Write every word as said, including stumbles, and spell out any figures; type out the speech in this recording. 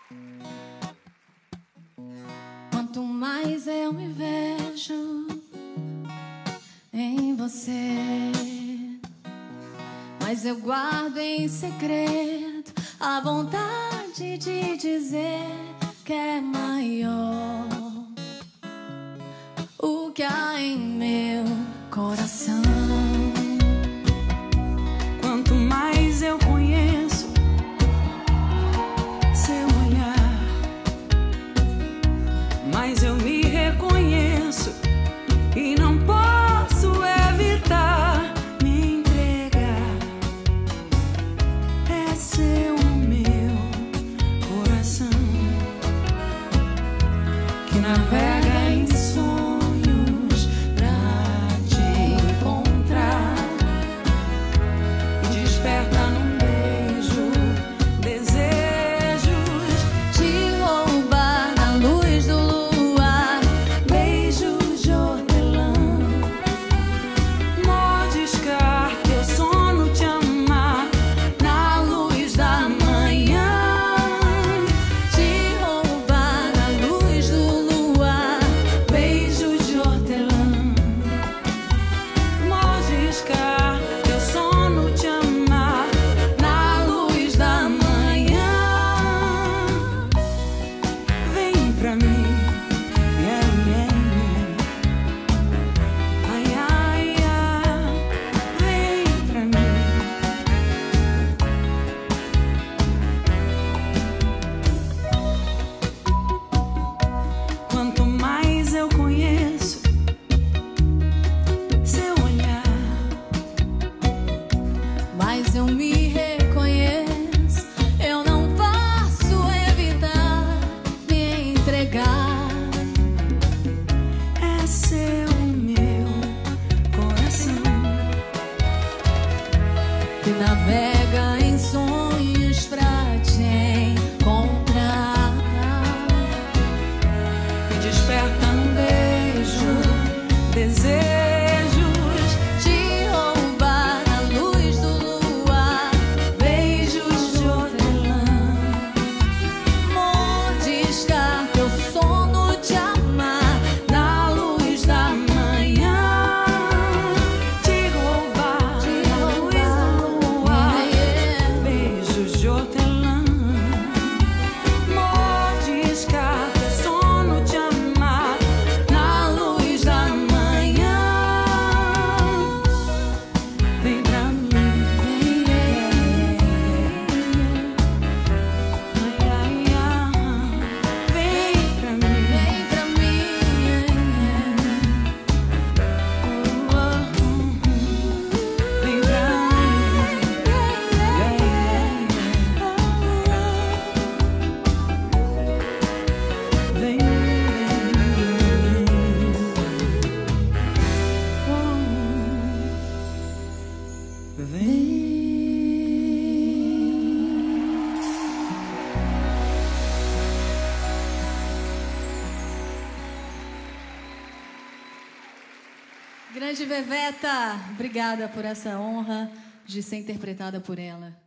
Quanto mais eu me vejo em você, mas eu guardo em segredo a vontade de dizer que é maior o que há em meu coração. Quanto mais eu conheço seu olhar, mais eu me reconheço e não posso evitar me entregar. É seu meu coração que navega em sonhos pra te encontrar e desperta num beijo desejos Te roubar na luz do luar, beijos de hortelã, mordiscar teu sono, te amar na luz da manhã. Te roubar na luz do luar, beijos de hortelã, mordiscar teu sono, te amar na luz da manhã. vem pra mim, yeah, yeah, yeah. Ai, ai, ai, vem pra mim. Quanto mais eu conheço seu olhar, Mas eu me reconheço, eu não posso evitar me entregar. é seu meu coração Que navega em sonhos pra te encontrar e desperta num beijo desejos te roubar na luz do luar, beijos de hortelã, mordiscar teu sono, te amar na luz da manhã. te roubar Te na luz do luar, yeah, yeah. beijos de hortelã, mordiscar teu sono, te amar Na luz da manhã. vem pra mim, ai, ai, ai, vem pra mim, Vem pra mim, oh, oh, oh. Vem pra mim, yeah, yeah, yeah. Vem, oh, vem. Grande Veveta, obrigada por essa honra de ser interpretada por ela.